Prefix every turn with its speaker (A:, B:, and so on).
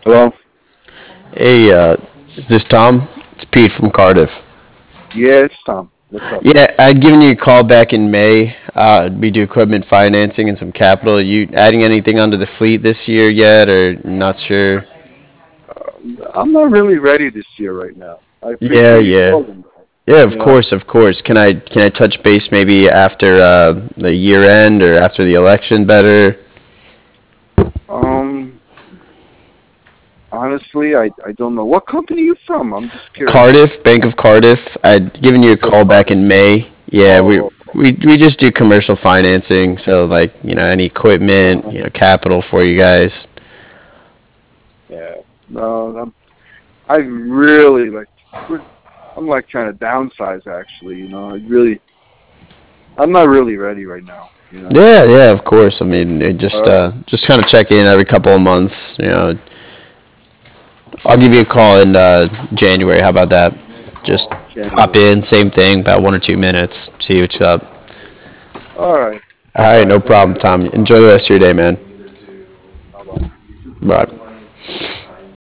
A: Hello?
B: Hey, is this Tom? It's Pete from Cardiff.
A: Yeah, it's Tom. What's up?
B: Yeah, I'd given you a call back in May. We do equipment financing and some capital. Are you adding anything onto the fleet this year yet, or not sure?
A: I'm not really ready this year right now. I
B: Yeah,
A: appreciate you
B: yeah,
A: calling.
B: yeah. Of
A: You know,
B: course, of course. Can I touch base maybe after the year end or after the election? Better.
A: um, honestly, I don't know. What company you from? I'm just curious.
B: Cardiff, Bank of Cardiff. I'd given you a
A: Bank of
B: call back
A: Cardiff.
B: in May. Yeah, we
A: Oh,
B: we we just do commercial financing, so like any equipment,
A: uh,
B: capital for you guys.
A: yeah. No, I really like. I'm like trying to downsize. Actually, I'm not really ready right now.
B: Yeah, yeah, of course. I mean, it just
A: Uh,
B: just kind of check in every couple of months. I'll give you a call in January. How about that? Just pop
A: January.
B: in, same thing, about 1 or 2 minutes. See what's up.
A: All right.
B: All
A: All
B: right,
A: right.
B: no
A: Thank
B: problem,
A: you.
B: Tom. Enjoy the rest of your day, man.
A: Bye bye.
B: Bye.